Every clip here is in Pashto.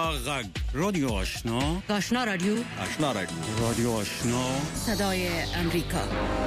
غږ رادیو آشنا رادیو رادیو آشنا صدای امریکا.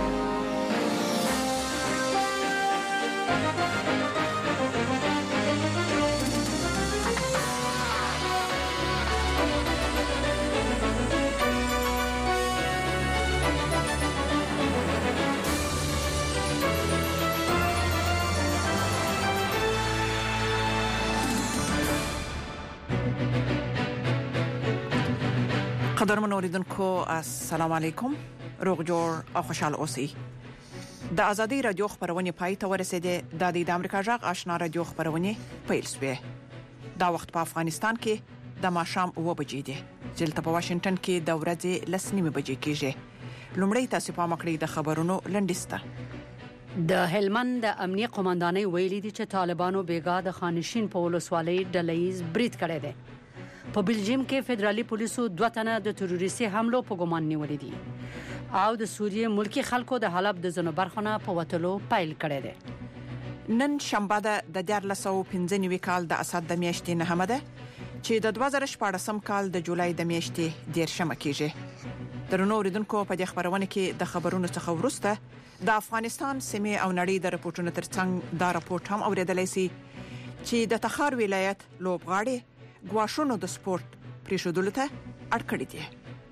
قدرمن اوریدونکو السلام علیکم، روغ جوړ او خوشاله اوسئ. د ازادي رادیو خبرونه پای ته ورسېده. د امریکا جغ آشنا رادیو خبرونه پیل شوه. دا وخت په افغانستان کې د ماښام 9 بجې دي، چې په واشنگټن کې د ورځې 9:30 بجې کېږي. لومړی تاسو په مکړې د خبرونو لنډیسته. د هلمند د امنیه قومندانۍ ویلي دي چې طالبانو بیګا د خانشین په ولسوالۍ ډلهیز برید کړی دی. په بلجیم کې فدرالي پولیسو 2 تنه د تروریستي حملو په ګمان نیولې دي او د سوریې ملکی خلکو د حلب د زنو برخونه په وټلو پایل کړی دی. نن شنبه د 1495 کال د اسد د میاشتې نه همده چې د 2014 کال د جولای د میاشتې 10 کېږي. درنو اوریدونکو په دې خبرونه کې د خبرونو څخه ورسته د افغانستان سیمه او نړۍ د راپورټونو ترڅنګ دا راپورټ هم اوریدلای شي چې د تخار ولایت لوبغاړي ګواښونو د سپورت پریښودلو ته اړ کړی دي.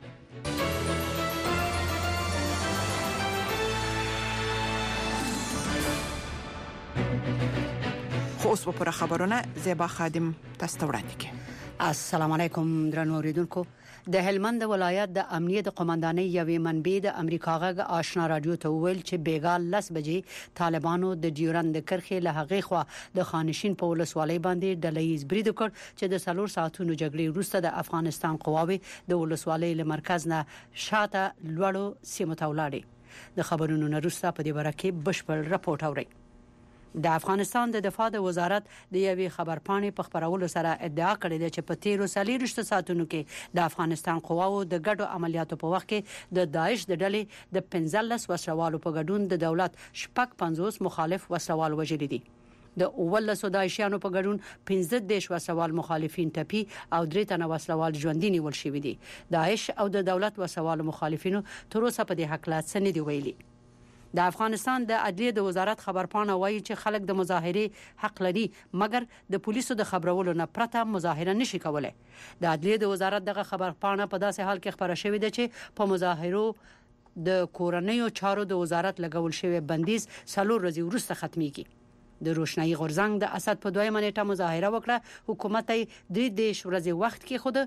خو اوس په خبرونه زیبا خادم تاسو ته وړاندې کوي. السلام علیکم درنو اوریدونکو. د هلمند ولایت د امنیه د قومندانۍ یوې منبع د امریکا غږ آشنا رادیو ته ویل چې بیګا 10 بجې طالبانو د ډیورند کرښې له هغې خوا د خانشین په ولسوالۍ باندې ډلهیز برید وکړ چې د 4 ساعتونو جګړې وروسته د افغانستان قواوې د ولسوالۍ له مرکز نه شاته لوړو سیمو ته ولاړې. د خبرونو وروسته په دې باره کې بشپړ راپورټ اورئ. د افغانستان د دفاع د وزارت د یوې خبرپاڼې په خبرولو سره ادعا کړې ده چې په 13 ساعتونو کې د افغانستان قواو د ګډو عملیاتو په وخت کې د داعش د ډلې د 15 وسلوالو په ګډون د دولت 50 مخالف وسلوال وژلي دي. د 19 داعشیانو په ګډون 15 وسلوال مخالفین ټپي او 3 تنه وسلوال ژوندۍ نیول شوي دي. داعش او د دولت وسلوال مخالفینو تر اوسه په دې حق لا څه نه دی ویلي. د افغانستان د عدلیه د وزارت خبرپاڼه وایي چې خلک د مظاهره حق لري، مګر د پولیسو د خبرولو نه پرته مظاهره نشي کولای. د عدلیه د وزارت دغه خبرپاڼه په داسې حال کې خبره شوې ده چې په مظاهرو د کورنیو چارو د وزارت لګول شوی بندیز 4 ورځې وروسته ختميږي. د روشنايي غورځنګ د اسد په 2 نیټه مظاهره وکړه. حکومت یې 3 ورځې وخت کې خود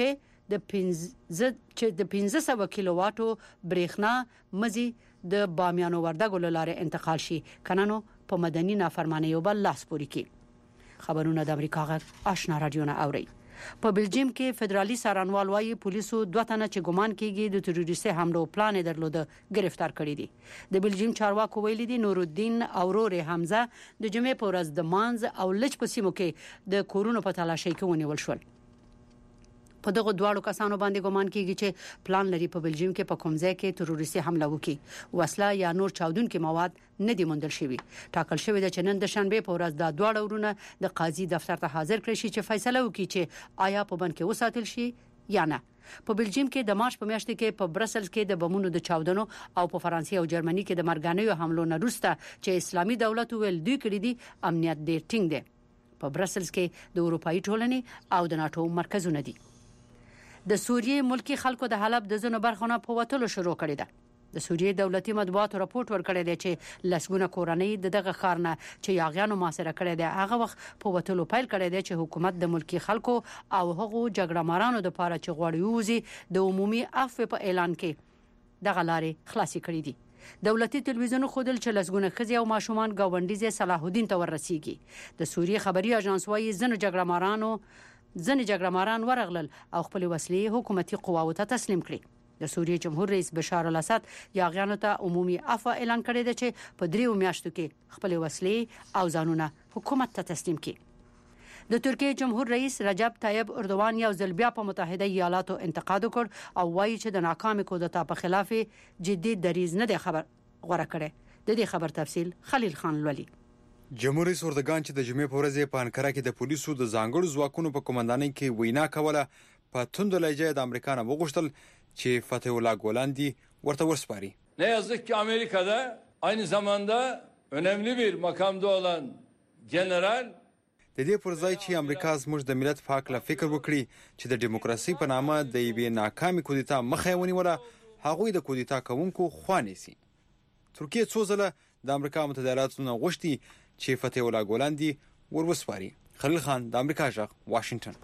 چې د 1500 کیلو واټو برېښنا مزي د بامیانو وردګو لاره انتقال شي، کننو په مدني نافرمانی یو بل لاس پوري کی. خبرونه د امریکا غږ آشنا رادیو نه اوري. په بلجیم کې فدرالي سارنوال وايي پولیسو 2 تنه چې ګمان کیږي د تروریستي حملو پلان درلوده گرفتار کړی دي. د بلجیم چارواکو ویلي دي نورالدین او رور حمزه د جمعې په ورځ د مانز او لچ په سیمو کې د کورونو په تلاشي کې ونیول شول. په دغه دواړو کسانو باندې ګمان کیږي چې پلان لري په بلجیم کې په کوم ځای کې تروریستي حمله وکړي. وسله یا نور چاودونکي مواد نه دي موندل شوي. ټاکل شوی د چنن د شنبه په ورځ د دواړو ورونه د قاضي دفتر ته حاضر کړي شي چې فیصله وکړي چې آیا په بند کې وساتل شي یا نه. په بلجیم کې د مارچ په میاشت کې په برسلز کې د بمونو د چاودنو او په فرانسې او جرمني کې د مرګانیو حملو نه وروسته چې اسلامي دولت ویل دوی کړی دي امنیت ډیر ټینګ دی. په برسلز کې د اروپאי ټولنې او د ناتو مرکزونه دي. د سوریې ملکی خلکو د حلب د زنو برخونه په وټلو شروع کړی ده. د سوریې دولتي مطبوعاتو راپورټ ورکړی دی چې لسګونه کورنۍ دغه ښار نه چې یاغیانو محاصره کړی دی هغه وخت په وټلو پیل کړی دی چې حکومت د ملکی خلکو او هغو جګړه مارانو د پاره چې غوړی وزي د عمومي عفو په اعلان کې دغه لارې خلاصي کړې دي. دولتي تلویزیون خودل چې لسګونه خزي او ماشومان گاونډي صلاح الدین ته ورسیږي. د سوریې خبري اژانس وايي ځنې جګړه ماران ورغلل او خپل وسلې حکومتي قواو ته تسلیم کړې. د سوریې جمهور رئیس بشار الاسد یاغیانو ته عمومي عفو اعلان کړی دی چې په 3 میاشتو کې خپل وسلې او ځانونه حکومت ته تسلیم کړي. د ترکیه جمهور رئیس رجب طیب اردوغان یو ځل بیا په متحده ایالاتو انتقاد وکړ او وایي چې د ناکامې کودتا په خلاف جدي دریځ نه دی خبر غوړه کړي. د دې خبر تفصیل خلیل خان لولي. جمهور رئیس اردوغان چې د جمعې په ورځ په انکره کې د پولیسو د ځانګړو ځواکونو په کمانډانۍ کې وینا کوله په توندو لهجه د امریکا نه وغوښتل چې فتح الله ګولان دی ورته ورسپاري. Ne yazık ki Amerika'da aynı zamanda önemli bir makamda olan general د دې پر ځای چې امریکا زموږ د ملت په حق له فکر وکړي چې د دیموکراسي په نامه د یوې ناکامې کودتا مخه یې ونیوله، هغوی د کودتا کوونکو خوا نیسي. ترکیه څو ځله د امریکا متحده ایالاتو نه غوښتي چې فتح الله ګولان دی وروسپاري. خلیل خان، د امریکا غږ، واشنگټن.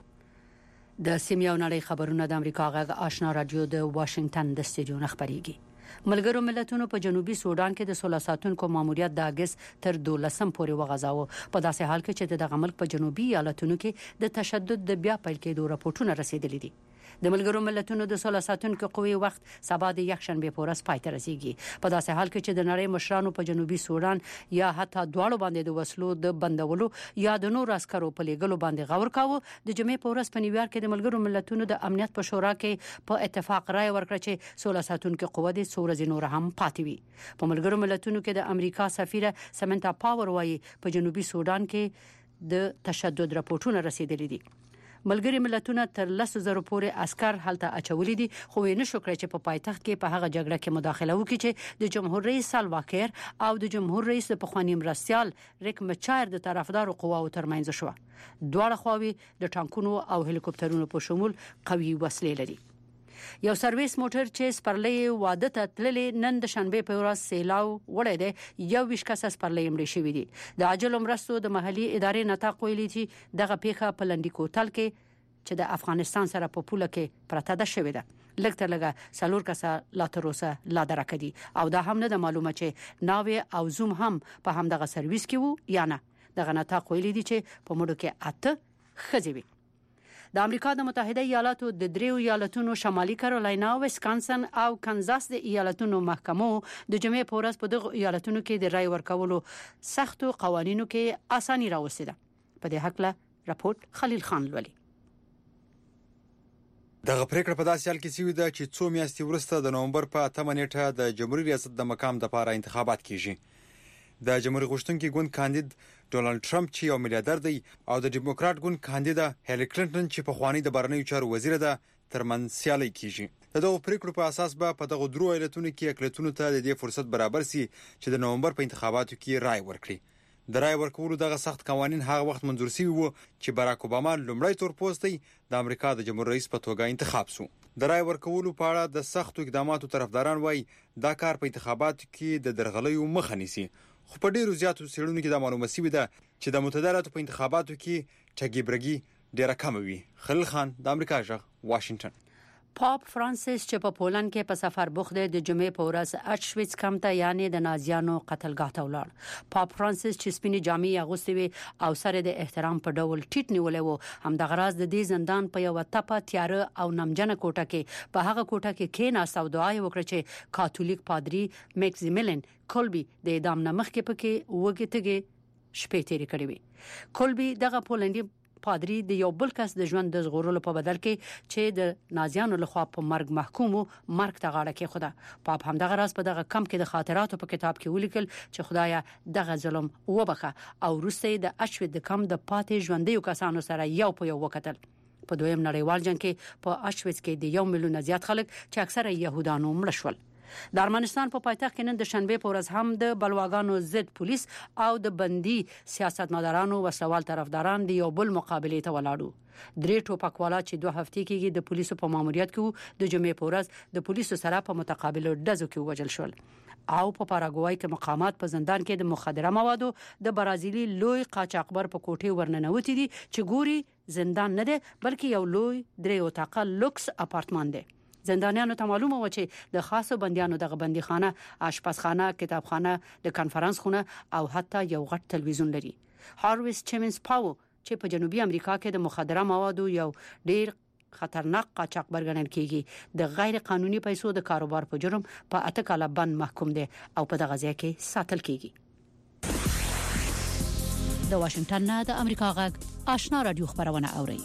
د سیمې او نړۍ خبرونه د امریکا غږ آشنا رادیو د واشنگټن د استودیو نه خبريږي. ملګرو ملتونو په جنوبي سودان کې د 16 ساتونکو ماموریت د اگست تر 12 پورې وغځاوه، په داسې حال کې چې دغه ملک په جنوبي ایالتونو کې د تشدد د بیا پیل کېدو راپورټونه رسیدلي دي. د ملګرو ملتونو د 16 ساتونکو قوی وخت سبا د یکشنبه په ورځ پای ته رسیږي، په داسې حال کې چې د نړۍ مشرانو په جنوبي سودان یا حتی دواړو باندې د وسلو د بندولو یا د نور عسکرو په لګلو باندې غور کاوه. د جمعې په ورځ په نیویارک کې د ملګرو ملتونو د امنیت په شورا کې په اتفاق رائے ورکړه چې 16 ساتونکو قوه د ورځې نور هم پاتې وي. په ملګرو ملتونو کې د امریکا سفیره سمنتا پاور وايي په جنوبي سودان کې د تشدد راپورټونه رسیدلي دي. ملګری ملتونه تر 10,000 پورې عسكر هلته اچولې دي، خو نه شو کړی چې په پایتخت کې په هغه جګړه کې مداخله وکړي چې د جمهور رئیس سالوا کیر او د جمهور رئیس د پخوانی مرستيال ریک مچار د طرفدارو قواو ترمنځ شو. دواړه خواوې د ټانکونو او هلیکوپټرونو په شمول قوي وسلې لري. یو سرویس موټر چې سپرلې واده ته تللې نن د شنبه په ورځ سیلاو وړې ده، یو ویش کس سپرلې مړ شوی دي. د عاجل مرستو د محلي ادارې نتاق ویلي چې دغه پیښه په لنډی کوتل کې چې د افغانستان سره په پوله کې پرته ده شوې ده. لکه لږه سلور کسه لا تر اوسه لا درکدي او دا هم نه معلومه چې ناوې او زوم هم په همدغه سرویس کې وو یا نه. دغه نتاق ویلي دي چې په مړو کې 8 ښځې وي. د امریکا د متحده ایالاتو د دریو ایالتونو شمالي کارولاینا، ویسکانسن او کنزاس د ایالتونو محکمو د جمعې په ورځ په دغه ایالتونو کې د رای ورکولو سختو قوانینو کې اساني راوستله. په دې حق له راپورټ خلیل خان لولي. دغه پریکړه په داسې حال کې سوي ده چې څو میاشتې وروسته د نومبر په 8 نیټه د جمهوریت ریاست د مقام لپاره انتخابات کیږي. د جمهوریت غوښتونکي ګوند کاندید ډونالد ټرمپ چې یو میلیاردر دی او د ډیموکرات ګوند کاندیدا هیلری کلینټن چې په خواني د بهرنیو چارو وزیر ده ترمن سیالي کیږي. دغه پریکړو په اساس به په دغه درو ایالتونو کې اقلیتونو ته د دې فرصت برابر سي چې د نومبر په انتخاباتو کې رائے ورکړي. د رائے ورکولو دغه سخت قوانين هغه وخت منظور شوي وو چې باراک اوباما لومړی تور پوسټي د امریکا د جمهور رئیس په توګه انتخاب شو. د رائے ورکولو په اړه د سختو اقداماتو طرفداران وایي دا کار په انتخاباتو کې د درغلیو مخه نیسي. خو په ډیرو زیاتو څېړنو کې دا معلومه شوې ده چې د متحده ایالاتو په انتخاباتو کې ټګي برګي ډیره کم وي. خلیل خان، د امریکا غږ، واشنگټن. پاپ فرانسیس چې په پولند کې په سفر بوخت د جمعې په ورځ اچویټس کمپ ته یعنی د نازیانو قتلګاه ته ولاړ. پاپ فرانسیس چې سپینې جامې اغوستې وي او سره د احترام په ډول ټیټ نیولې وو، همدغه راز د دې زندان په یو تپه تیاره او نمجنه کوټه کې په هغه کوټه کې کېناست او دعا وکړه چې کاتولیک پادری میکسیمیلن کولبی د اعدام نه مخکې پکې وګټګي شپې تیرې کړې وي. کولبی دغه پولندي پادری د یو بل کس د ژوند د زغورلو په بدل کې چې د نازیانو لخوا په مرګ محکومو مرګ ته غاړه کې خدا. پاپ همدغه راز په دغه کم کې د خاطراتو په کتاب کې ولیکل چې خدایا دغه ظلم وبخه او روسي د اچویټ د کم د پاتې ژوندۍ کسانو سره یو په یو وکتل. په دویم نړیوال جنگ کې په اچویټ کې د 1 میلیون زیات خلک چې اکثره يهودانو مړ شول. د ارمنستان په پایتخت کې نن د شنبه په ورځ هم د بلواګانو ضد پولیس او د بندي سیاستمدارانو وسوال طرفداران د یو بل مقابله ته ولاړو. درې ټوپکوالا چې 2 هفتې کې د پولیسو په ماموریت کې د جمعې په ورځ د پولیسو سره په متقابل ډزو کې وژل شول. او په پاراګوای کې مقامات په زندان کې د مخدره موادو د برازیلي لوی قاچاقبر په کوټه ورننوتی دي چې ګوري زندان نه دی بلکې یو لوی 3 اتاقه لوکس اپارتمان دی. زندانیانو ته معلومه و چې د خاصو بنديانو دغه بنديخانه، آشپزخانه، کتابخانه، د کانفرنس خونه او حتی یو غټ تلویزیون لري. هارویس چیمنز پاو چې په جنوبي امریکا کې د مخدره موادو یو ډیر خطرناک قاچاقبر ګڼل کیږي د غیر قانوني پیسو د کاروبار په جرم په 8 کاله بند محکوم دي او په دغه ځای کې ساتل کیږي. د واشنگټن نه د امریکا غږ آشنا رادیو خبرونه اوري.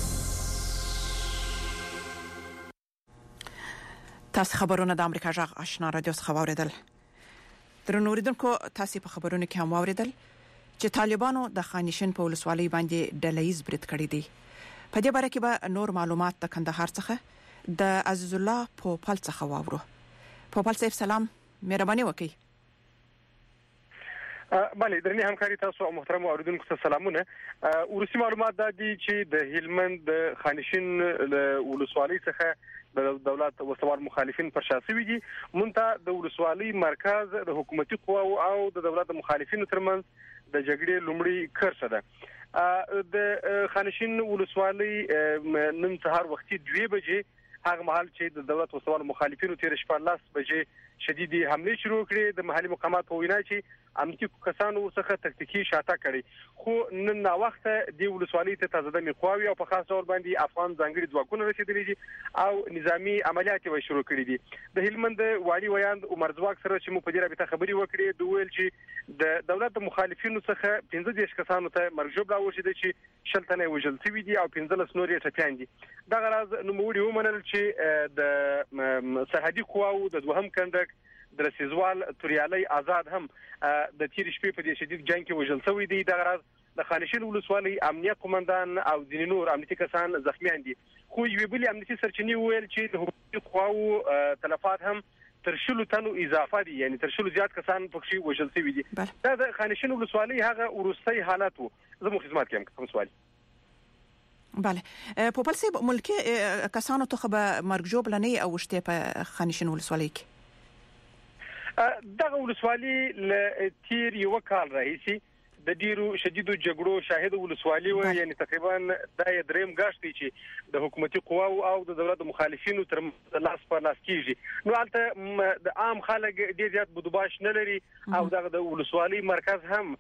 تاسو خبرونه د امریکا غږ آشنا رادیو څخه واوریدل. درنو اوریدونکو، تاسو په خبرونو کې هم واوریدل چې طالبانو د خانشین په ولسوالۍ باندې ډلهیز برید کړی دی. په دې باره کې به نور معلومات د کندهار څخه د عزیز الله پوپل څخه واورو. پوپل صاحب سلام، مهرباني وکړئ. بله، درنې همکاري تاسو او محترم اوریدونکو ته سلامونه. ورسي معلومات دا دي چې د هلمند د خانشین ولسوالۍ څخه د دولت وسوال مخالفین پر شاسوي دي. مونته د ولسوالۍ مرکز د حکومتي قواو او د دولت مخالفینو ترمنځ د جګړې لومړی کرښه ده. د خانشین ولسوالۍ نن سهار وختي 2 بجې هغه مهال چې د دولت وسوال مخالفینو تیر شپه 10 بجې شديدي حمله شروع کړې. د محلي مقامات په وینا چې امنیتي کسانو څخه تکتیکی شاته کړي، خو نن نا وخت د ولسوالۍ ته تازه میخواوي او په خاص ډول باندې افغان ځانګړي ځواکونه رسیدلي دي او نظامی عملیات یې شروع کړي دي. د هلمند والي ویاند عمر ځواک سره چې مو په دې رابطه خبري وکړې، دوی ویل چې د دولت مخالفینو څخه 15 کسانو ته مرګ جوړ راوړي دي چې شلتنه وژل شوی دي او 15 نور یې ټپيان دي. دا غراز نو موږ ومنل چې د سرحدي قواو د دوهم کندک د رسیزوال توریالي آزاد هم د تیر شپې په دې شدید جنگ کې وژل شوی دی. دا غراز د خانشین ولسوالۍ امنیت قومندان او ځینې نور امنیتي کسان زخمیان دي، خو یوه بل امنیتي سرچینې ویل چې د حکومتي قواو تلفات هم تر 100 تنو اضافه دي، یعنی تر 100 زیات کسان پکې وژل شوی دي. دا د خانشین ولسوالۍ هغه ورستۍ حالت وو. زموږ خدمات کوم کوم سوال. بله، پوپل صاحب، ملکی کسانو ته خبر مرګ جوړ لنی او شته په خانشین ولسوالۍ کې دغه ولسوالۍ ل تیر یو کال راهیسي د ډیرو شدیدو جګړو شاهد ولسوالۍ و، یعنی تقریبا د دریم غشتي چې د حکومتي قواو او د دولت مخالفینو تر لاس په لاس کیږي. نو البته د عام خلک ډیر زیات بدوباش نه لري او د ولسوالۍ مرکز هم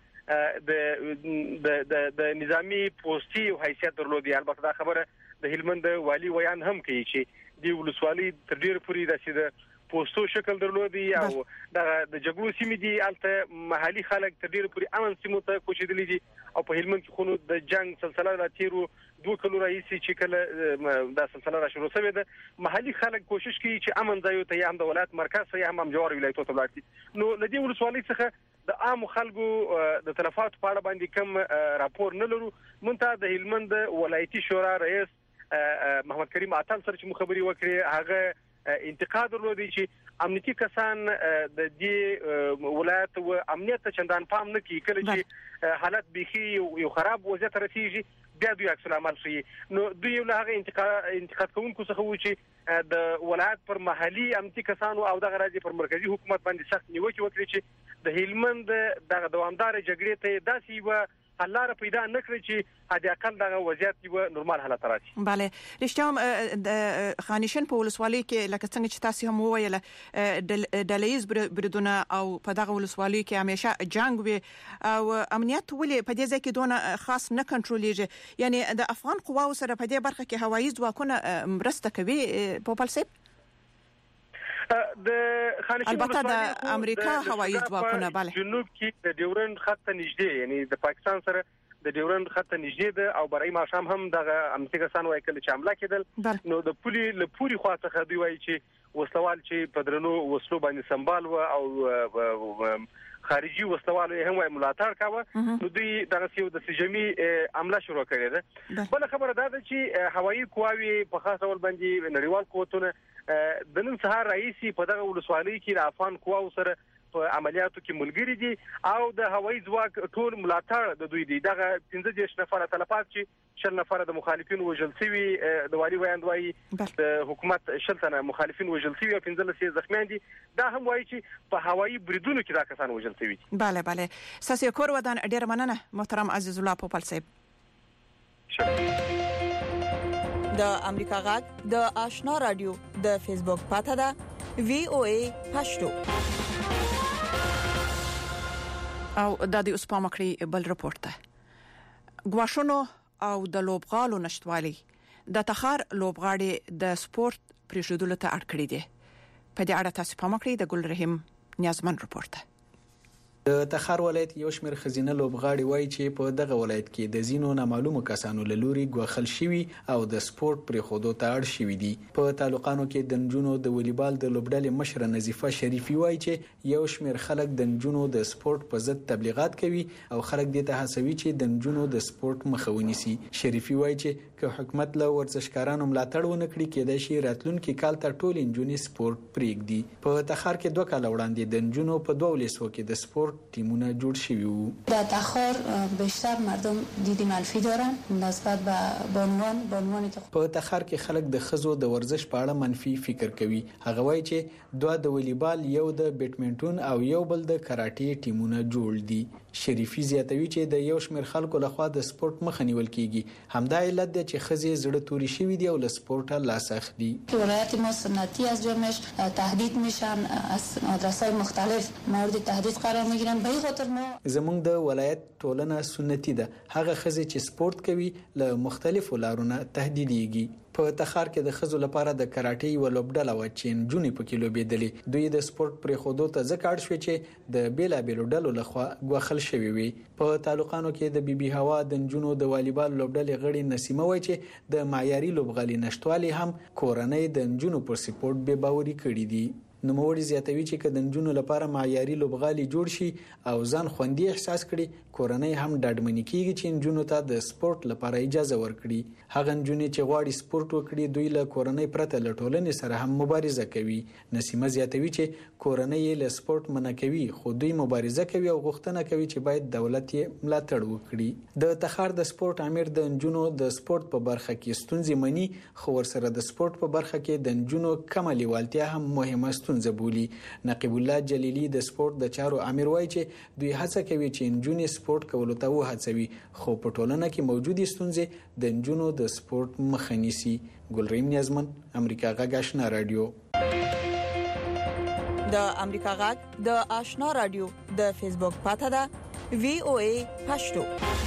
د نظامی پوسټي او حیثیت درلودي. البته دا خبره د هلمند والي ویان هم کوي چې د ولسوالۍ تر ډیر پورې د پوسټو شکل درلودي او د جګړو سیمې دي. البته محلي خلک تر ډیر پورې امن سیمو ته کوشیدلي دي او په هلمند کې خونو د جنگ سلسله را تیرو 2 کلو راهیسي چې کله د سلسله را شروع شوه ده، محلي خلک کوشش کوي چې امن ځایو ته یا هم د ولایت مرکز یا هم جوار ولایتونو ته لاړ شي. نو لدی ولسوالۍ څخه د عام خلکو د تلفات په اړه باندې کم راپور نه لرو. مونته د هلمند ولایتي شورا رئیس محمد کریم اتل سره چې مخبري وکړي، هغه انتقاد درلودي چې امنیتي کسان د دې ولایت او امنیت ته چندان پام نه کوي. کله چې حالت بيخي یو خراب وضعیت رسیږي بیا دوی عکس العمل شي. نو دوی له هغه انتقاد کوونکو څخه و چې د ولایت پر محلي امنیتي کسانو او د غراضي پر مرکزی حکومت باندې سخت نیوکه وکړي چې د هلمند د دوامدار جګړې ته داسې و حلاره پیدا نکړي چې هدي اقل دغه وضعیت یو نورمال حالت راشي. بله، رښتیا د خانشین په ولسوالۍ کې لکه څنګه چې تاسو هم وویل ډلهیز بریدونه او په دغه ولسوالۍ کې همیشه جنگ وي او امنیت ولې په دې ځای کې دونه خاص نه کنټرولېږي. یعنی د افغان قواو سره په دې برخه کې هوایي ځواکونه مرسته کوي. پوپل صاحب، د خانشین البته د امریکا هوایي ځواکونه بله جنوب کې د ډیورند خط نږدې، یعنی د پاکستان سره د ډیورند خط نږدې ده او برای ماشام هم د امریکا کسان وایي کله چې حمله کېدل نو د پولي لپوري خوا څخه دوی وایي چې وسلوال چې په درنو وسلو باندې سنبال و او خارجي وسلوال هم وایي ملاتړ کاوه. نو دوی دغه یو د سجمي عمله شروع کړې ده. بل خبره دا ده چې هوایي قواوی په خاص ډول باندې نړیوال قوتونه د نن سهار رئیسي په دغه ولسوالۍ کې د افغان قواو سره په عملیاتو کې ملګری دي او د هوایي ځواک ټول ملاتړ د دوی دی. دغه 15 نفر تلفات چې 10 نفر د مخالفین وژل شوي، د والي وایي د حکومت 10 تنه مخالفین وژل شوي او 15 زخمیان دي. دا هم وایي چې په هوایي بریدونو کې دا کسان وژل شوي دي. بله بله، ساسي کور ودان ډیر مننه محترم عزیز الله پوپل صاحب. د امریکا غږ د آشنا رادیو د فیسبوک پاته ده VOA پښتو او د دې اوس په مکړی بل رپورت ده. غواښونو او د لوبغالو نشټوالي د تخار لوبغاړي د سپورت پریښودلو ته اړ کړی دي. په دې اړه تاسو په مکړی د ګل رحیم نیازمن رپورت ده. د تخار ولایت یو شمېر خزینه لوبغاړي وایي چې په دغه ولایت کې د زینو نامعلومو کسانو له لوري ګوښل شوي او د سپورت پرېښودو ته اړ شوي دي. په تعلقانو کې د نجونو د والیبال د لوبډلې مشره نظیفه شریفي وایي چې یو شمېر خلک د نجونو د سپورت په ضد تبلیغات کوي او خلک دې ته هڅوي چې د نجونو د سپورت مخه ونیسي. شریفي وایي چې که حکومت له ورزشکارانو ملاتړ ونه کړي کېدای شي راتلونکي کال ته ټول نجونې سپورت پرېږدي. په تخار کې 2 کاله وړاندې د نجونو په 2 ولسو کې د سپورت تیمونه جوړ شوي وو. در تخار بیشتر مردم دید منفی دارن نسبت به بانوانی که په تخار کې خلک د ښځو د ورزش په اړه منفي فکر کوي. هغه وایي چې 2 د والیبال، یو د بیډمنټون او یو بل د کراټې ټیمونه جوړ دي. شریفي زیاتوي چې د یو شمېر خلکو لخوا د سپورت مخه نیول کیږي. همدا علت دی چې ښځې زړه توري شوي دي او له سپورته لاس اخلي. ولایت ما سنتی از جرمش تهدید میشن، از آدرس‌های مختلف مورد تهدید قرار میگیرن. به این خاطر ما زمونږ د ولایت ټولنه سنتي ده. هغه ښځې چې سپورت کوي له مختلفو لارونو تهدیدېږي. په تخار کې د ښځو لپاره د کراټې یوه لوبډله وه چې نجونې پکې لوبېدلې. دوی د سپورت پرېښودو ته ځکه اړ شوې چې د بېلابېلو ډلو لخوا ګوښل شوي وي. په تعلقانو کې د بیبي هوا د نجونو د والیبال لوبډلې غړي نسیمه وایي چې د معیاري لوبغالي نشتوالي هم کورنۍ د نجونو پر سپورت بې باوري کړي دي. نوموړي زیاتوي چې که د نجونو لپاره معیاري لوبغالي جوړ شي او ځان خوندي احساس کړي، کورنۍ هم ډاډمنې کیږي چې نجونو ته د سپورت لپاره اجازه ورکړي. هغه نجونې چې غواړي سپورت وکړي دوی له کورنۍ پرته له ټولنې سره هم مبارزه کوي. نسیمه زیاتوي چې کورنۍ یې له سپورت منع کوي خو دوی مبارزه کوي او غوښتنه کوي چې باید دولت یې ملاتړ وکړي. د تخار د سپورت امیر د نجونو د سپورت په برخه کې ستونزې مني خو ورسره د سپورت په برخه کې د نجونو کمه لیوالتیا هم مهمه ستونزه بولي. نقیب الله جلیلی د سپورت د چارو امیر وایي چې دوی هڅه کوي چې نجونې سپورت کولو ته وهڅوي خو په ټولنه کې موجودې ستونزې د نجونو د سپورت مخه نیسي. ګلریم نیازمن، امریکا غږ آشنا رادیو. د امریکا غږ د آشنا رادیو د فیسبوک پاته ده VOA پښتو.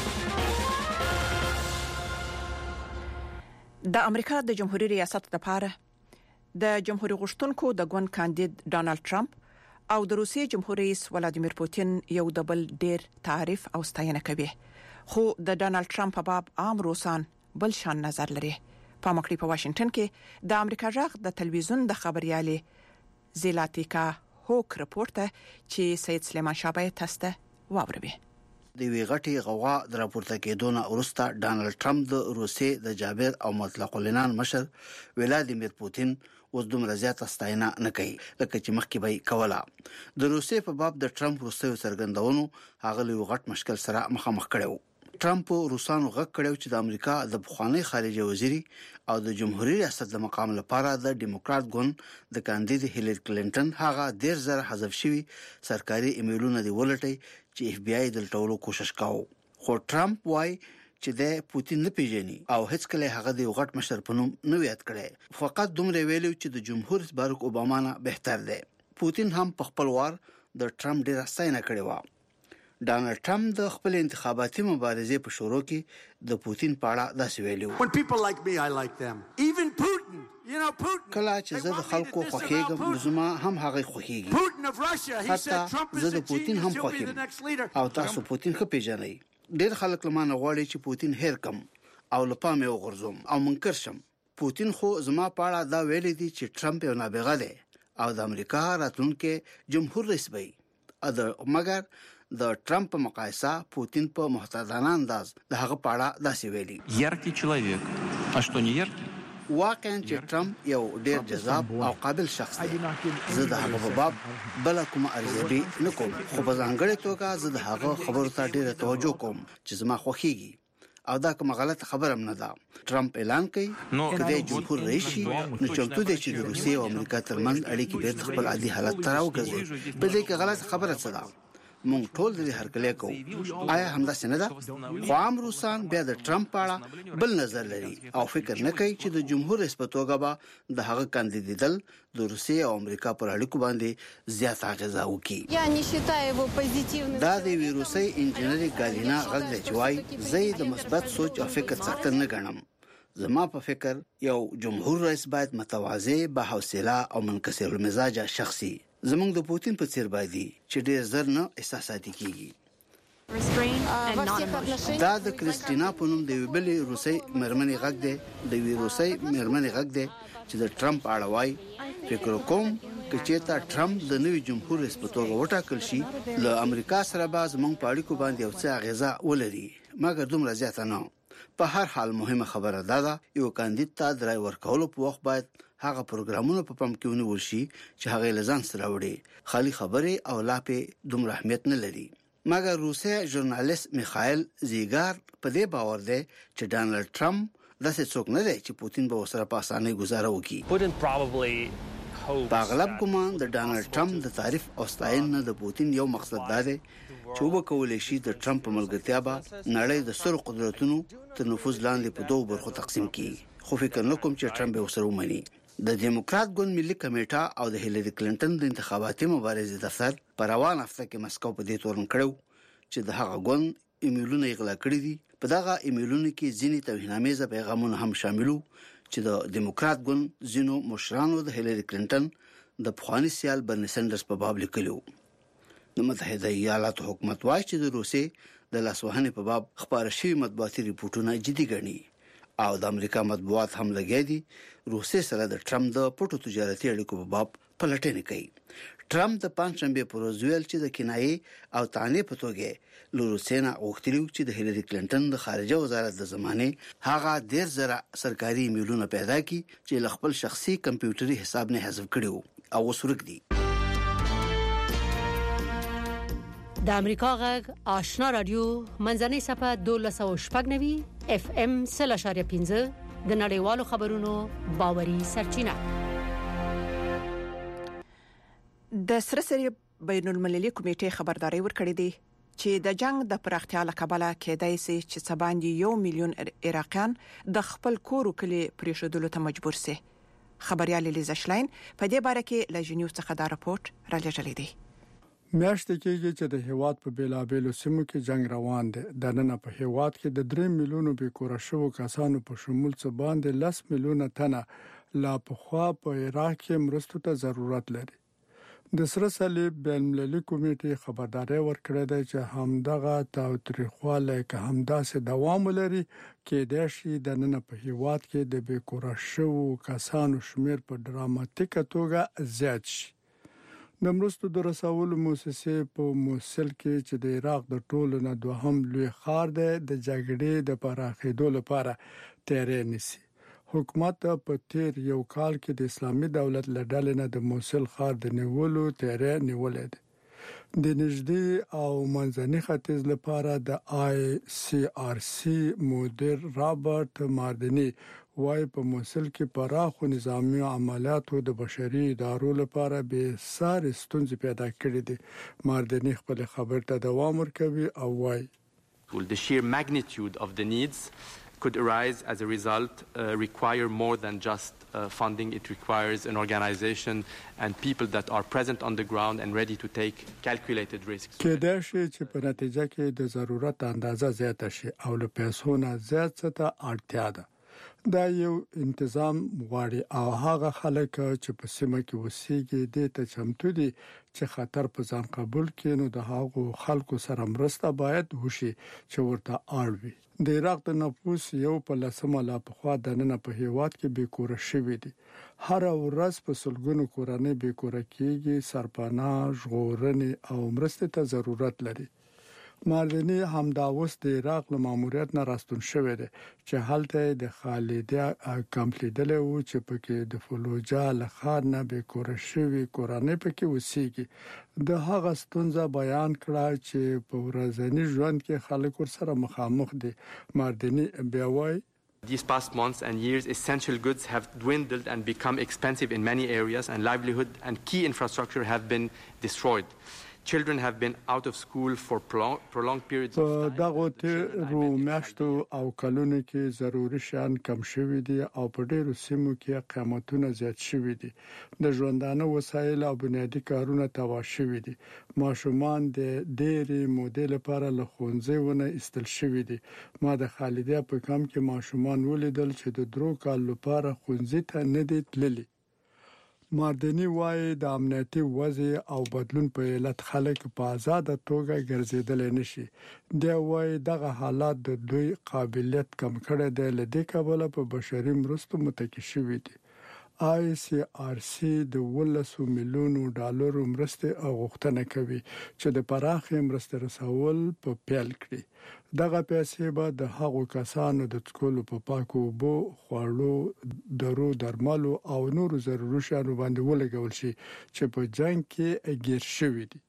د امریکا د جمهوریت ریاست لپاره د جمهوریت غشتونکو د ګوند کاندید ډانلډ ټرمپ او د روسیې جمهور رئیس ولادیمیر پوتین یو د بل ډیر تعریف او ستاینه کوي. خو د ډانلډ ټرمپ په باب عام روسان بل شان نظر لري. په مکړی په واشنگټن کې د امریکا غږ د تلویزیون د خبريالې زیلاتیکا هوک رپورټ چې سید سلیمان شاه تاسو واوروي. د وی غټي غوا د راپورته کېدو نه وروسته ډانلډ ټرمپ د روسیې د جابر او مطلق العنان مشر ولادیمیر پوتین اوس دومره زیاته ستاینه نه کوي لکه چې مخکې به کوله. د روسیې په باب د ټرمپ روسیې څرګندونو هغه له غټ مشکل سره مخامخ کړو. ټرمپ روسانو غږ کړو چې د امریکا د بخوانی خارجه وزیري او د جمهوریت ریاست د مقام لپاره د ډیموکرات ګوند د کاندید هیلری کلینټن هغه 10,000 حذف شوی سرکاري ایمیلونه دی ولټي چې اف بی آی د ټولو کوشش کاوه. خو ټرمپ وای چې د پوتین نه پیژني او هیڅ کله هغه د غټ مشر په نوم نه یاد کړي. فقط دومره ویلو چې د جمهور رئیس باراک اوباما نه بهتر دی. پوتین هم په خپل وار د ټرمپ ډیره ستاینه کړې و. ډانلډ ټرمپ د خپل انتخاباتي مبارزې په شروع کې د پوتین په اړه داسې ویلو. کله چې زه د خلکو خوښیږم زما هم هغه خوښیږي. حتی زه د پوتین هم خوښیم او تاسو پوتین خو پیژنئ. ډېر خلک لمانه غواړي چې پوتین هیر کم او لپاره یو غرزوم او منکر شم. پوتین خو زما په اړه دا ویلي دي چې ټرمپ یو نابغه دی او د امریکا راتلونکي جمهور رئیس وي. مګر د ټرمپ په مقایسه پوتین په محتاطانه انداز د هغه په اړه داسې ویلي. яркий человек. А что не яркий? واقعا چې ټرمپ یو ډیر جذاب او قابل شخص دی. زه د هغه په باب بل کوم ارزیابي نه کوم خو په ځانګړې توګه زه د هغه خبرو ته ډیره توجه کوم چې زما خوښیږي او دا کومه غلطه خبره هم نه ده. ټرمپ اعلان کوي چې د جمهور رئیس شي نو چمتو دی چې د روسیې او امریکا ترمنځ اړیکې بیرته خپل عادي حالت ته راوګرځي. په دې کې غلط خبره څه ده؟ مونږ ټول د هرکلی کوو. آیا همدا څنګه ده؟ خو عام روسان بیا د ټرمپ په اړه بل نظر لري او فکر نه کوي چې د جمهور رئیس په توګه به د هغه کاندیدیدل د روسیې او امریکا پر اړیکو باندې زیات اغیز وکړي. دا د روسي انجنیر ګالینا غږ دی چې وايي زه د مثبت سوچ او فکر څخه نه ګڼم. زما په فکر یو جمهور رئیس باید متواضع، با حوصله او منکسر المزاج شخصي زمونږ د پوتین په څیر باندې چې ډېر زر نه احساساتي کیږي. دا د کریسټینا په نوم د ویبلې روسي مرمنې غږ دی چې د ټرمپ اړوي. فکر کوم چې ټرمپ د نوي جمهور رئیس په توګه وټاکل شي له امریکا سره به زمونږ په اړیکو باندې یو څه اغیزه ولري، مګر دومره زیاته نه. په هر حال مهمه خبره ده یو کاندید ته د رای ورکولو په وخت باید هغه پروګرامونه په پام کې ونیول شي چې هغه لزان سره وړي. خالي خبره او لاپې دومره اهمیت نه لري. مګر روسي ژورنالیست میخائیل زیګار په دې باور دی چې ډانلډ ټرمپ داسې څوک نه دی چې پوتین به وسره په اسانۍ گزاره وکړي. په اغلب ګمان د ډانلډ ټرمپ د تعریف او ستاینه د پوتین یو مقصد دی چې وکولای شي د ټرمپ په ملګرتیا به نړۍ د سر قدرتونو تر نفوذ لاندې په دوه برخو تقسیم کړي. خو فکر نه کوم چې ټرمپ به وسره ومني. د دیموکرات ګوند ملي کمیټه او د هیلری کلینټن د انتخاباتي مبارزې دفتر په روان هفته کې مسکو په دې تورن کړو چې د هغه ګوند ایمیلونه اغلا کړی دي. په دغه ایمیلونو کې ځینې توهینامیزه پیغامونه هم شاملو چې د دیموکرات ګوند ځینو مشرانو د هیلری کلینټن د پخوانی سیال برني سندرز په باب لیکلو. د متحده ایالاتو حکومت وايي چې د روسي د لاسوهنې په باب خبره شوی مطبوعاتي ریپورتونه جدي ګڼي او د امریکا مطبوعات هم لګیا دي روسي سره د ټرمپ د پټو تجارتي اړیکو په باب پلټنې کوي. ټرمپ د پنځشنبه پر ورځ ویل چې د کنایې او تانې په توګه لوروسینا غوښتلی چې د هیلری کلینټن د خارجه وزارت د زمانه هغه 10,000 سرکاري ایمیلونه پیدا کړي چې له خپل شخصي کمپیوټري حساب نه حذف کړي او وسورک دي. د امریکا غږ آشنا رادیو منځنۍ صفه 1290 FM 0.5 د نړیوالو خبرونو باوري سرچینه. د سرسری بین المللي کمیټې خبرداري ورکړې ده چې د جنگ د پراختیا لکبله کېدای شي چې سباندې 1 میلیون عراقیان د خپل کور کلی پریښودلو ته مجبور شي. خبريال لیزا شلاین په دې باره کې له جنیو څخه دا راپورټ راځلې دی. میاشتې کېږي چې د هیواد په بیلابېلو سیمو کې جنگ روان دی. د نن په هیواد کې د 3 میلیونو بیکوره شوو کسانو په شمول څه باندې 10 میلیونه تنه لا پخوا په عراق کې مرستو ته ضرورت لري. د سره صلیب بین المللي کمیټې خبرداري ورکړې ده چې همدغه تاوتریخواله که همداسې دوام لري کېدای شي د نن په هیواد کې د بیکوره شوو کسانو شمیر په ډراماتیکه توګه زیات شي. د مرستو د رسولو مؤسسې په موصل کې چې د عراق د ټولو نه دوهم لوی ښار دی د جګړې د پراخېدو لپاره تیاری نیسي. حکومت په تیر یو کال کې د اسلامي دولت لړل نه د موصل ښار د نیولو تیاری نیولې ده. د نږدې او منځني ختیځ لپاره د ICRC مدیر رابرټ ماردني وايي په موصل کې پراخو نظامی عملیاتو د بشري ادارو لپاره به سار ستونزې پیدا کړې دي. ماردني خپل خبر ته دوام ورکوي او وايي the sheer magnitude of the needs could arise as a result require more than just funding. It requires an organization and people that are present on the ground and ready to take calculated risks. کېدای شي چې په نتیجه کې د ضرورت اندازه زیاته شي او له پیسو نه زیات څه ته اړتیا ده. دا یو انتظام غواړي او هغه خلک چې په سیمه کې وسیږي د ته چمتو دي چې خطر په ځان قبول کړي نو د هغو خلکو سره مرسته باید وشي چې ورته اړوي. د عراق د نفوس یو په لسمه لا پخوا د نن په هیواد کې بیکوره شوی دي. هر ورځ په سلګونو کورنۍ بیکوره کیږي، سرپناه، ژغورنې او مرستې ته ضرورت لري. ماردني همداوس د عراق له ماموریت نه راستون شوی دی چې هلته د خالدیا کمپ لیدل او چې پکې د فلوجا له ښار نه بیکوره شوی کورنۍ پکې وسیږي. د هغه ستونزه بیان کړه چې په ورځني ژوند کې خلک ورسره مخامخ دي. ماردني بیا وایي These past months and years, essential goods have dwindled and become expensive in many areas, and livelihood and key infrastructure have been destroyed. Children have been out of school for prolonged periods of time. دغه تیرو میاشتو او کلونو کې ضروري شیان کم شوي دي او په ډیرو سیمو کې قیمتونه زیات شوي دي. د ژوندانه وسایل او بنیادی کارونه تباه شوي دي. ماشومان د ډېرې مودې لپاره له ښوونځي ونه ایستل شوي دي. ما د خالدیا په کمپ کې ماشومان ولیدل چې د 3 کال لپاره ښوونځي ته نه دي تللي. ماردنی وايي د امنیتي وضع او بدلون په علت خلک په آزاد توګه ګرځیدل نشي. دا وايي دغه حالات د دوی قابلیت کم کړی دی، لدې کابل په بشري مرستو متکی شوی دی. ICRC د $1 میلیون مرسته غوښتنه کوي چې د پراخې مرستې رسول په پیل کړي. دغه پیسې به د هغو کسانو د څکلو په پاکو اوبو، خواړو، درو درملو او نورو ضروري شیانو باندې ولګول شي چې په جنگ کې ګیر شوي دي.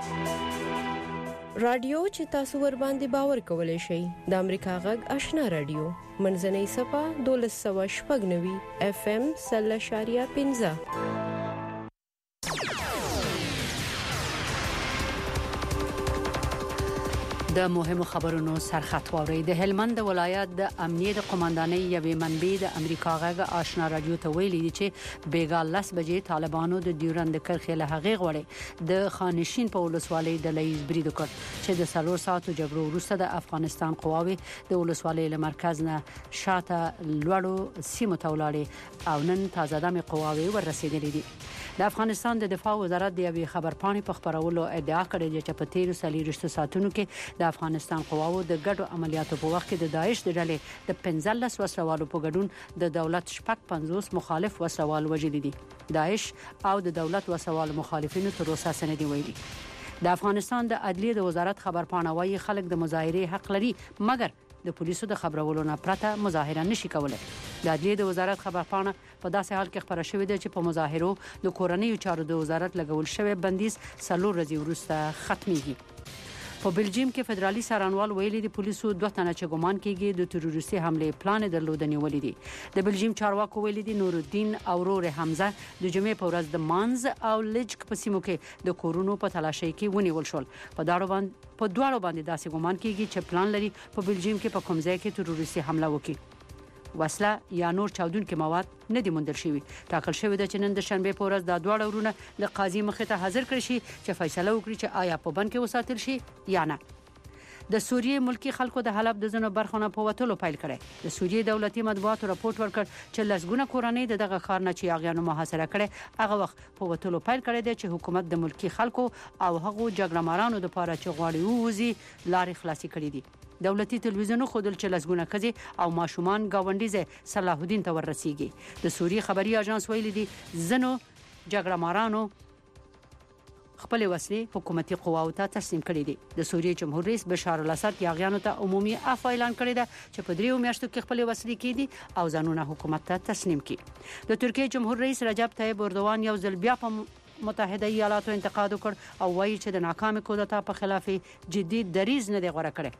رادیو چې تاسو ور باندې باور کولای شئ د امریکا غږ آشنا رادیو منځنۍ صفه 1290 FM 0.15. د مهمو خبرونو سرخطواري د هلمند ولایت د امنیت قومندانۍ یوې منبع د امریکا غږ آشنا رادیو ته ویلي دي چې بیګا 10 بجې طالبانو د ډیورند کرښې له هغې غوړې د خانشین په ولسوالۍ د لیز برید وکړ چې د 3 ساعتو جګړو وروسته د افغانستان قواوې د ولسوالۍ له مرکز نه شاته لوړو سیمو ته ولاړې او نن تازه دمه قواوې ورسېدلې دي. د افغانستان د دفاع وزارت د یوې خبرپاڼې په خبرولو ادعا کړې چې په 13 ساعتونو کې د افغانستان قواو د ګډو عملیاتو په وخت کې د داعش د ډلې د 15 وسلوالو په ګډون د دولت شپږ 50 مخالف وسلوال وژلي دي. داعش او د دولت وسلوال مخالفینو تر اوسه سندې ویلي. د افغانستان د عدلیې د وزارت خبرپاڼه وايي خلک د مظاهره حق لري مګر د پولیسو د خبرولو نه پرته مظاهره نشي کولای. د عدلیې د وزارت خبرپاڼه په داسې حال کې خبره شوې ده چې په مظاهرو د کورنیو چارو د وزارت لګول شوی بندیز 3 ورځې وروسته ختميږي. په بلجیم کې فدرالي سرانوال ویلي دي پولیسو 2 تنه چې ګمان کیږي د تروریستي حمله پلان درلودنې ولې دي. د بلجیم چارواکو ویلي دي نور الدین او رور حمزه د جمعې په ورځ د مانز او لجک په سیمو کې د کورونو په تلاشۍ کې ونیول شول. په دواړو باندې داسې ګمان کیږي چې پلان لري په بلجیم کې په کوم ځای کې تروریستي حمله وکړي. وسله یا نور چاودونکي مواد نه دي موندل شوي. ټاکل شوی د چنن د شنبه په ورځ د دوه ورونه د قاضي مخې ته حاضر کړي شي چې فیصله وکړي چې آیا په بند کې وساتل شي یا نه. د سوریې ملکی خلکو د حلب د زنو برخونه په وټولو پیل کړي. د سوریې دولتي مطبوعاتو راپورټ ورکړ چې لسګونه کورنۍ دغه ښار نه چې اغیانو محاصره کړي هغه وخت په وټولو پیل کړي دي چې حکومت د ملکی خلکو او هغو جګړهمارانو د پاره چې غواړي ووزي لارې خلاصې کړي دي. دولتي تلویزیون خودل چې لسګونه کزي او ماشومان گاونډي صلاح الدین ته ورسیږي. د سوریې خبري اژانس ویلي دي زنو جګړهمارانو خپل وسلې حکومتي قواو ته تسلیم کړي دي. د سوریې جمهور رئیس بشار الاسد یاغیانو ته عمومي عفو اعلان کړی دی چې په 3 میاشتو کې خپل وسلې کړي او ځانونه حکومت ته تسلیم کړي. د ترکیې جمهور رئیس رجب طیب اردوغان یو ځل بیا په متحده ایالاتو انتقاد وکړ او وایي چې د ناکام کودتا په خلاف جدي دریځ نه دی غوړه کړی.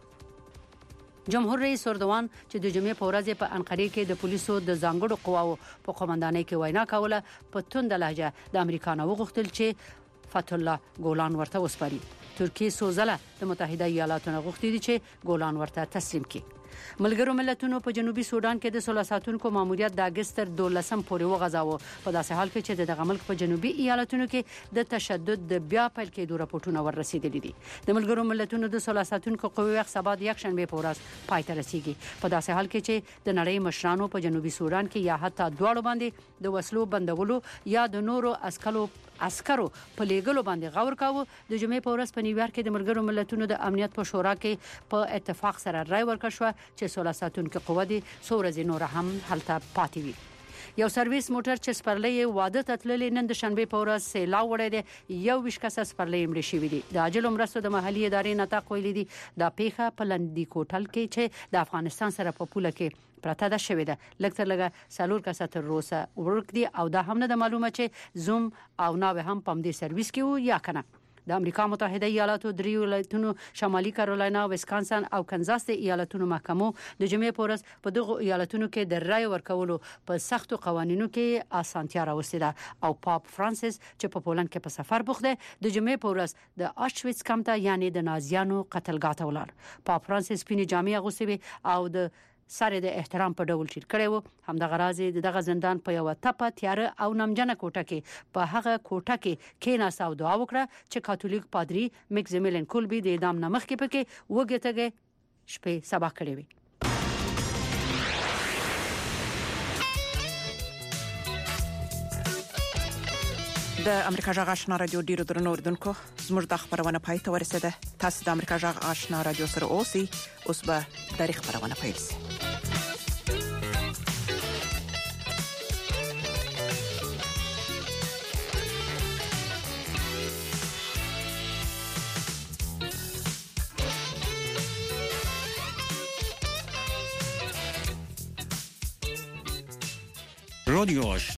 جمهور رئیس اردوغان چې د جمعې په ورځ په انقره کې د پولیسو د ځانګړو قواو په قومندانۍ کې وینا کوله په توند لهجه د امریکا نه وغوښتل چې فتح الله ګولان ورته وسپاري. ترکیه سوزله د متحده ایالاتو نه غوښتي چې ګولان ورته تسلیم کړي. ملګرو ملتونو په جنوبي سودان کې د 16 ساتونکو ماموریت د اگست 12 پورې وغځاوه په داسې حال کې چې دغه ملک په جنوبي ایالتونو کې د تشدد د بیا پیل کېدو راپورټونه ورسېدلي دي. د ملګرو ملتونو د 16 ساتونکو قوی وخت سبا د یک شنبه په ورځ پای ته رسیږي. په داسې حال کې چې د نړۍ مشرانو په جنوبي سودان کې یا حتی دواړو باندې د وسلو بندولو یا د نورو عسکرو په لیګلو باندې غور کاوه. د جمعې په ورځ په نیویارک کې د ملګرو ملتونو د امنیت په شورا کې په اتفاق سره رائے ورکړ شو چې 16 ساتونکو قوه دي سورزي نور هم هلته پاتې وي. یو سرویس موټر چې سپرلې واده ته تللې نن د شنبه په ورځ سیلاو وړي دي یو وشکاسه سپرلې مړ شي دي. د عاجل مرستو د محلي ادارې نتاق ویلي دي دا پیښه په لندي کوټل کې چې د افغانستان سره په پوله کې پراته ده شوې ده. لکتر لګه سالور کسه تر روسه ورک دي او دا هم نه معلومه چې زوم او ناوه هم پم دي سرویس کې یا کنه. د امریکا متحده ایالاتو 3 ولایتونو شمالي کارولینا، ویسکانسن او کنزاس د ایالتونو محکمو د جمعې په ورځ په دغه ایالتونو کې د رای ورکولو په سختو قوانینو کې اسانتیا راوستې ده او پاپ فرانسیس چې په پولند کې په سفر بوخت دی د جمعې په ورځ د آشویتس کمپ ته یعنی د نازیانو قتلګاه ته ولاړ. پاپ فرانسیس سپینې جامې اغوستې او د سره د احترام په ډول چیر کړي وو. همدغه راز دغه زندان په یو ټپه تیار او نمجنه کوټه کې په هغه کوټه کې کیناست او دعا وکړه چې کاتولیک پادری میکزیمیلن کولبی د اعدام نه مخکې پکې وګټه شپې سبا کړې وي. د امریکا جغ آشنا رادیو ډیرو درنو اوردونکو زموږ د خبرونه پای ته ورسیده. تاسو د امریکا جغ آشنا رادیو سره اوسئ. اوس به د خبرونه پیل شي. رادیو